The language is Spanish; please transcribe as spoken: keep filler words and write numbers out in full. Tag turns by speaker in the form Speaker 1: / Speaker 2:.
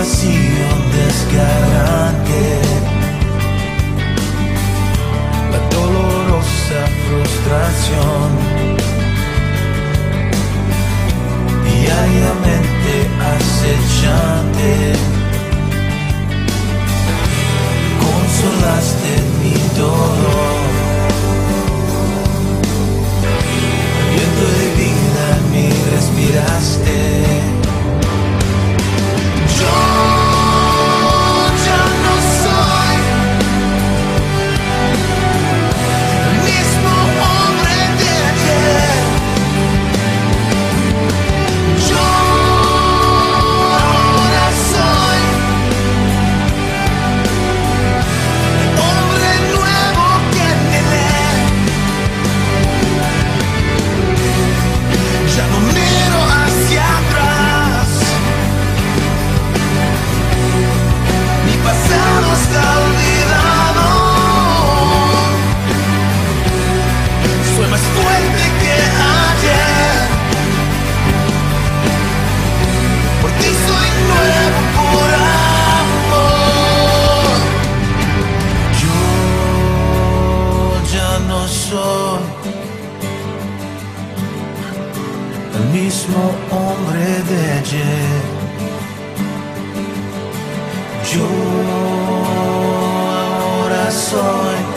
Speaker 1: vacío desgarrante, la dolorosa frustración, diariamente acechante. Consolaste mi dolor, viento de vida en mí respiraste. Yo ya no soy el mismo hombre de ayer. Yo ahora soy el hombre nuevo que anhelé. Ya no miro hacia atrás, mi pasado está olvidado. Soy más fuerte que ayer, por ti soy nuevo por amor. Yo ya no soy el mismo hombre de ayer. Yo ahora soy